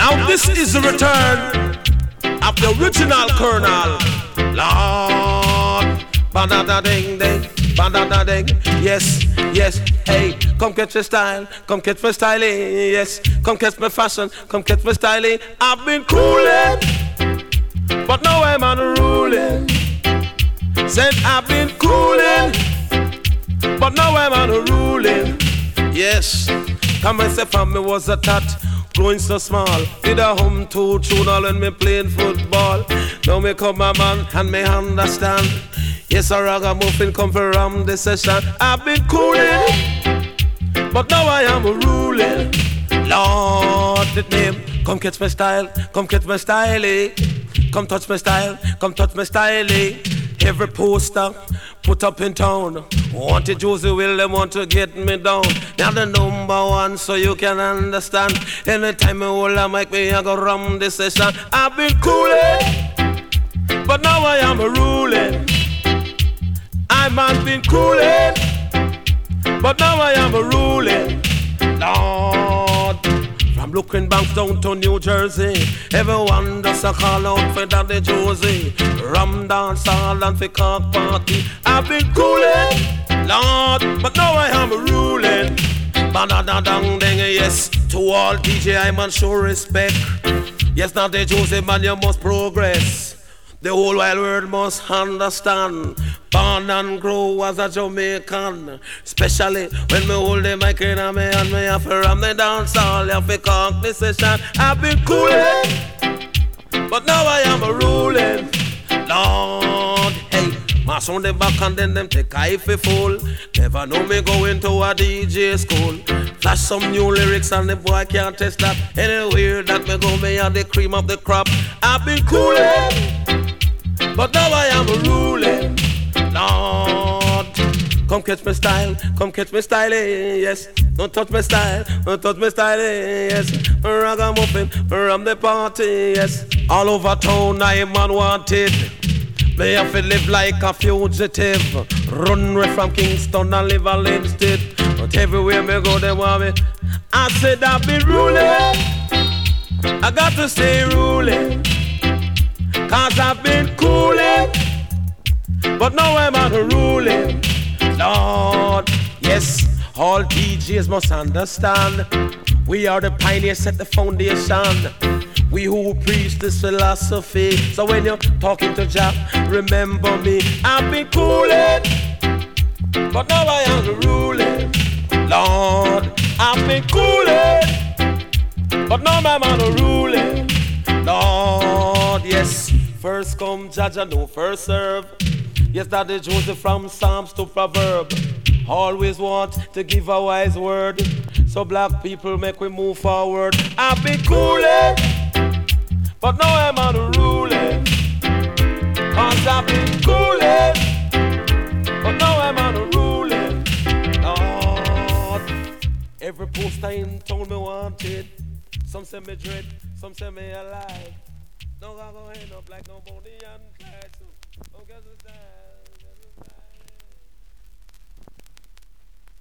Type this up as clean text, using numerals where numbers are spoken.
Now this is the return of the original Colonel. Lord, banana ding ding, banana ding. Yes, yes, hey, come catch my style, come catch my styling. Yes, come catch my fashion, come catch my styling. I've been cooling, but now I'm unruly. Said I've been cooling, but now I'm unruly. Yes, come and say from me was a tat, growing so small. Did a hum to tune all when me playing football. Now me come a man and me understand. Yes, a ragamuffin come from the session. I've been cooling, but now I am ruling. Lord, the name, come catch my style, come catch my style. Come touch my style, come touch my style. Every poster put up in town wanted Josie Will, they want to get me down. Now the number one, so you can understand. Anytime I hold a mic, me I go rum this session. I've been cooling, but now I am ruling. I must been cooling, but now I am ruling. Lord, from looking back down to New Jersey, everyone does a call out for Daddy Josie. Rum dance all and for cock party. I've been cooling, Lord, but now I am ruling. Banana dang dang, yes, to all DJ I man show respect. Yes, Daddy Josie man, you must progress. The whole wide world must understand. Born and grow as a Jamaican. Especially when me hold the mic in a me and me have to ram the dance all. You have to conk the session. I've been cooling, but now I am a ruling. Lord, hey, mass on the back and then them take I for full. Never know me going to a DJ school. Flash some new lyrics and the boy can't test that. Anywhere that me go, me are the cream of the crop. I've been cooling, but now I am a ruling. Lord, come catch my style, come catch my style, yes. Don't touch my style, don't touch my style, yes. Ragamuffin, from the party, yes. All over town I am unwanted. May have to live like a fugitive. Run away from Kingston and live a instead. But everywhere me go they want me. I said I've been ruling, I got to stay ruling. Cause I've been cooling, but now I'm out of ruling. Lord, yes, all DJs must understand. We are the pioneers, set the foundation. We who preach this philosophy. So when you're talking to Jah, remember me. I've been cooling, but now I am ruling. Lord, I've been cooling, but now I'm out of ruling. Lord, yes, first come judge and no first serve. Yes, Daddy Joseph from Psalms to Proverb. Always want to give a wise word. So black people make we move forward. I've been cooling, but now I'm unruly. Cause I've been cooling, but now I'm unruly. Lord, every poster in town me wanted. Some say me dread, some say me alive. No, I go end up like nobody and Clyde. Don't get the style.